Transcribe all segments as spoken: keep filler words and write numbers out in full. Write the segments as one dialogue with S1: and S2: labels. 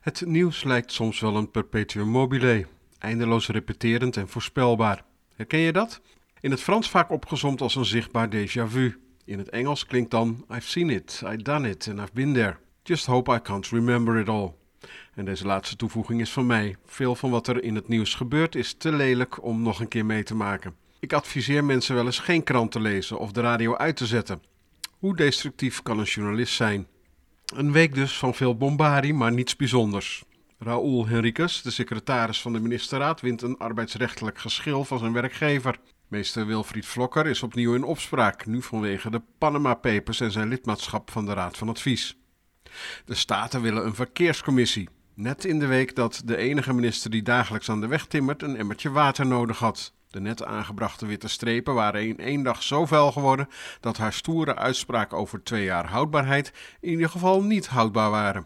S1: Het nieuws lijkt soms wel een perpetuum mobile, eindeloos repeterend en voorspelbaar. Herken je dat? In het Frans vaak opgezomd als een zichtbaar déjà vu. In het Engels klinkt dan I've seen it, I've done it and I've been there. Just hope I can't remember it all. En deze laatste toevoeging is van mij. Veel van wat er in het nieuws gebeurt is te lelijk om nog een keer mee te maken. Ik adviseer mensen wel eens geen krant te lezen of de radio uit te zetten. Hoe destructief kan een journalist zijn? Een week dus van veel bombardie, maar niets bijzonders. Raúl Henriques, de secretaris van de ministerraad, wint een arbeidsrechtelijk geschil van zijn werkgever. Meester Wilfried Vlokker is opnieuw in opspraak, nu vanwege de Panama Papers en zijn lidmaatschap van de Raad van Advies. De Staten willen een verkeerscommissie. Net in de week dat de enige minister die dagelijks aan de weg timmert een emmertje water nodig had. De net aangebrachte witte strepen waren in één dag zo vuil geworden dat haar stoere uitspraken over twee jaar houdbaarheid in ieder geval niet houdbaar waren.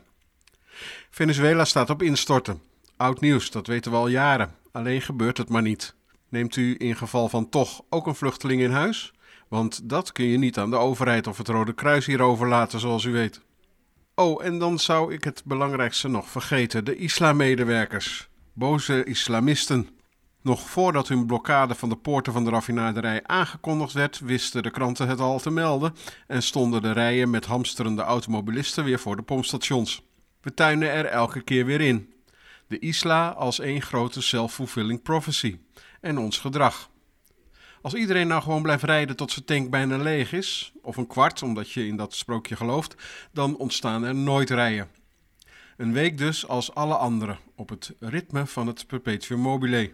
S1: Venezuela staat op instorten. Oud nieuws, dat weten we al jaren. Alleen gebeurt het maar niet. Neemt u in geval van toch ook een vluchteling in huis? Want dat kun je niet aan de overheid of het Rode Kruis hier overlaten, zoals u weet. Oh, en dan zou ik het belangrijkste nog vergeten. De islammedewerkers. Boze islamisten. Nog voordat hun blokkade van de poorten van de raffinaderij aangekondigd werd, wisten de kranten het al te melden en stonden de rijen met hamsterende automobilisten weer voor de pompstations. We tuinen er elke keer weer in. De isla als één grote self-fulfilling prophecy. En ons gedrag. Als iedereen nou gewoon blijft rijden tot zijn tank bijna leeg is, of een kwart omdat je in dat sprookje gelooft, dan ontstaan er nooit rijen. Een week dus als alle anderen, op het ritme van het perpetuum mobile.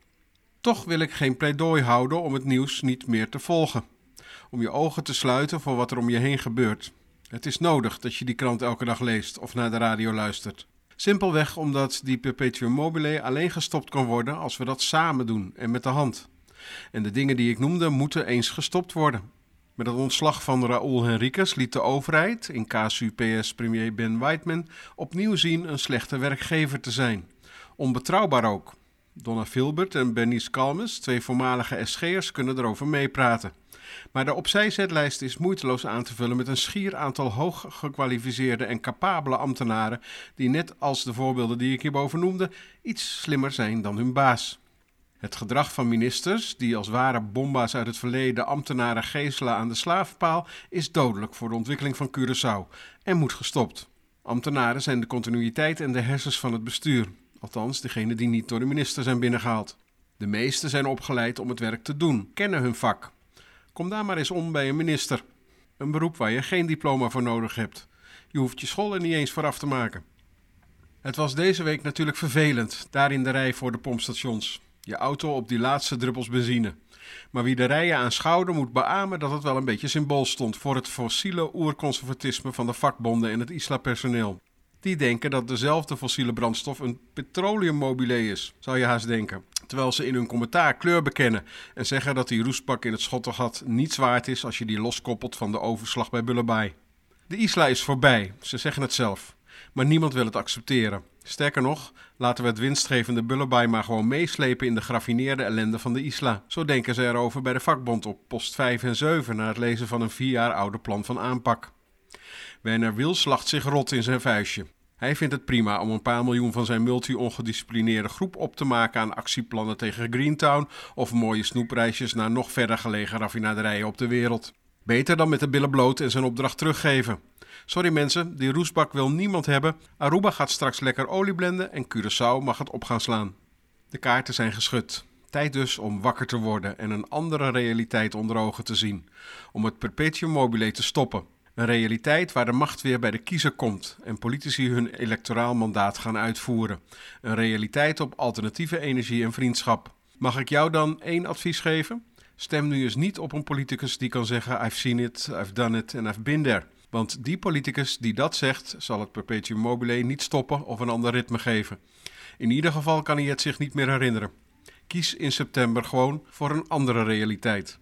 S1: Toch wil ik geen pleidooi houden om het nieuws niet meer te volgen. Om je ogen te sluiten voor wat er om je heen gebeurt. Het is nodig dat je die krant elke dag leest of naar de radio luistert. Simpelweg omdat die perpetuum mobile alleen gestopt kan worden als we dat samen doen en met de hand. En de dingen die ik noemde moeten eens gestopt worden. Met het ontslag van Raúl Henriques liet de overheid, in casu P S premier Ben Whiteman, opnieuw zien een slechte werkgever te zijn. Onbetrouwbaar ook. Donna Filbert en Bernice Calmes, twee voormalige S G'ers, kunnen erover meepraten. Maar de opzijzetlijst is moeiteloos aan te vullen met een schier aantal hoog gekwalificeerde en capabele ambtenaren die net als de voorbeelden die ik hierboven noemde, iets slimmer zijn dan hun baas. Het gedrag van ministers, die als ware bomba's uit het verleden ambtenaren geeselen aan de slavenpaal, is dodelijk voor de ontwikkeling van Curaçao en moet gestopt. Ambtenaren zijn de continuïteit en de hersens van het bestuur. Althans, degenen die niet door de minister zijn binnengehaald. De meesten zijn opgeleid om het werk te doen, kennen hun vak. Kom daar maar eens om bij een minister. Een beroep waar je geen diploma voor nodig hebt. Je hoeft je school er niet eens voor af te maken. Het was deze week natuurlijk vervelend, daar in de rij voor de pompstations. Je auto op die laatste druppels benzine. Maar wie de rijen aanschouwde moet beamen dat het wel een beetje symbool stond voor het fossiele oerconservatisme van de vakbonden en het isla-personeel. Die denken dat dezelfde fossiele brandstof een petroleummobile is, zou je haast denken. Terwijl ze in hun commentaar kleur bekennen en zeggen dat die roestbak in het Schottengat niets waard is als je die loskoppelt van de overslag bij Bullebye. De isla is voorbij, ze zeggen het zelf. Maar niemand wil het accepteren. Sterker nog, laten we het winstgevende Bullebye maar gewoon meeslepen in de geraffineerde ellende van de isla. Zo denken ze erover bij de vakbond op post vijf en zeven na het lezen van een vier jaar oude plan van aanpak. Werner Wils lacht zich rot in zijn vuistje. Hij vindt het prima om een paar miljoen van zijn multi-ongedisciplineerde groep op te maken aan actieplannen tegen Greentown of mooie snoepreisjes naar nog verder gelegen raffinaderijen op de wereld. Beter dan met de billen bloot en zijn opdracht teruggeven. Sorry mensen, die roestbak wil niemand hebben. Aruba gaat straks lekker olie blenden en Curaçao mag het op gaan slaan. De kaarten zijn geschud. Tijd dus om wakker te worden en een andere realiteit onder ogen te zien. Om het perpetuum mobile te stoppen. Een realiteit waar de macht weer bij de kiezer komt en politici hun electoraal mandaat gaan uitvoeren. Een realiteit op alternatieve energie en vriendschap. Mag ik jou dan één advies geven? Stem nu eens niet op een politicus die kan zeggen I've seen it, I've done it and I've been there. Want die politicus die dat zegt, zal het perpetuum mobile niet stoppen of een ander ritme geven. In ieder geval kan hij het zich niet meer herinneren. Kies in september gewoon voor een andere realiteit.